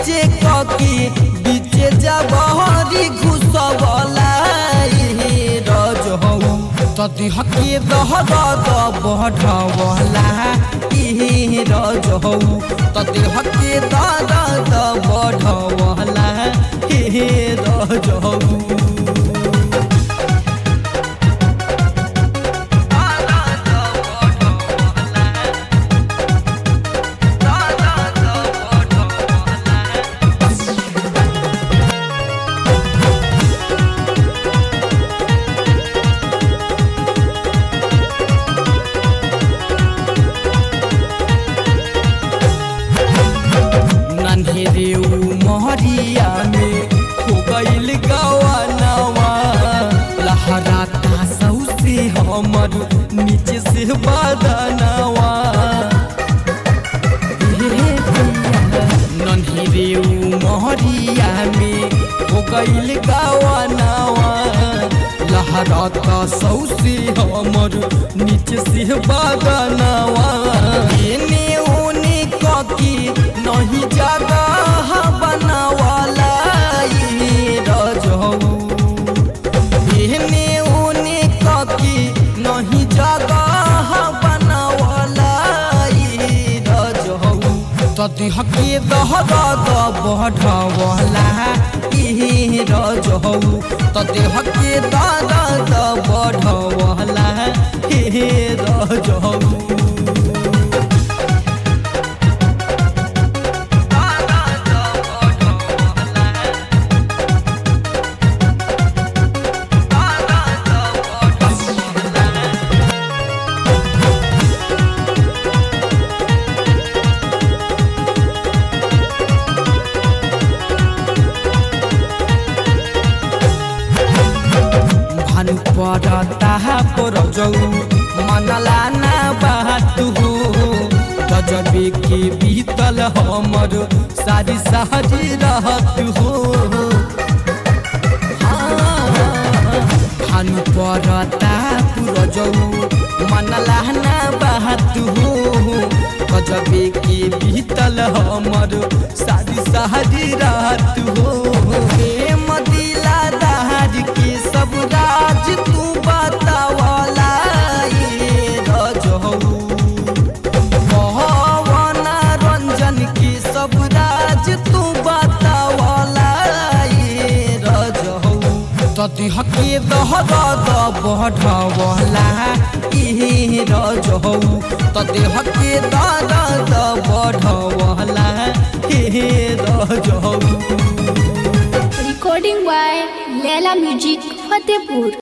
नीचे ककी बीचे जबहरी घुसवला रजहू तदी हके दहद बढ़वला रजहू तदी हके दहद बढ़वला रजहू मोहरिया में हो गईल गवानवा लहराता सौसे हमर नीचे से बदनवा नन्ही मोहरिया में हो गईल गवानवा लहराता सौसे हमर नीचे से बदनवा एने ओने ककी नहीं जगह बनवाला रजहू एहने ओने ककी नहीं जगह बनवाला रजहू तदी हके दहद बढ़वला रजहू तदी हके दहद बढ़वला रजहू पड़ता पर जाऊ मनला ना बात हो गजबे के बीतल हमर सारी सहरी रहत हो भानु पड़ता पर जाऊ मनला ना बात हो गजबे के बीतल हमर सारी सहरी रहत हो मदिला दहार के सब राज तू बतावला रजहू पवन रंजन के सब राज तू बतावला रजहू तदी हके दहद बढ़वला रजहू तदी हके दहद बढ़वला रजहू Recording by Leila Music, Fatehpur.